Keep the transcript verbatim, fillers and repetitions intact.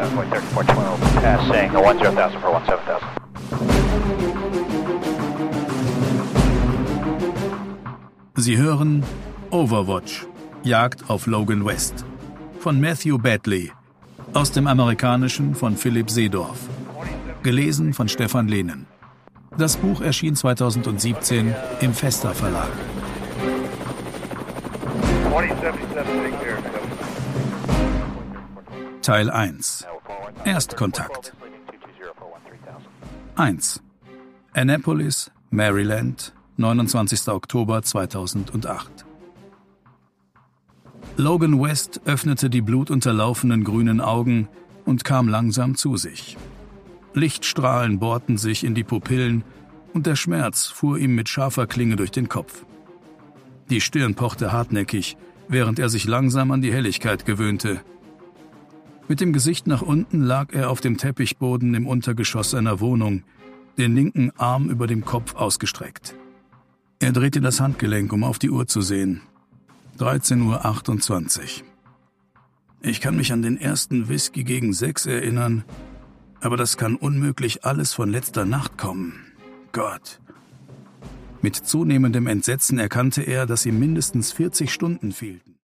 Sie hören Overwatch, Jagd auf Logan West von Matthew Badley, aus dem Amerikanischen von Philipp Seedorf, gelesen von Stefan Lehnen. Das Buch erschien zweitausendsiebzehn im Vesta Verlag. Teil eins. Erstkontakt. eins. Annapolis, Maryland, neunundzwanzigster Oktober zweitausendacht. Logan West öffnete die blutunterlaufenen grünen Augen und kam langsam zu sich. Lichtstrahlen bohrten sich in die Pupillen und der Schmerz fuhr ihm mit scharfer Klinge durch den Kopf. Die Stirn pochte hartnäckig, während er sich langsam an die Helligkeit gewöhnte. Mit dem Gesicht nach unten lag er auf dem Teppichboden im Untergeschoss seiner Wohnung, den linken Arm über dem Kopf ausgestreckt. Er drehte das Handgelenk, um auf die Uhr zu sehen. dreizehn Uhr achtundzwanzig. Ich kann mich an den ersten Whisky gegen sechs erinnern, aber das kann unmöglich alles von letzter Nacht kommen. Gott. Mit zunehmendem Entsetzen erkannte er, dass ihm mindestens vierzig Stunden fehlten.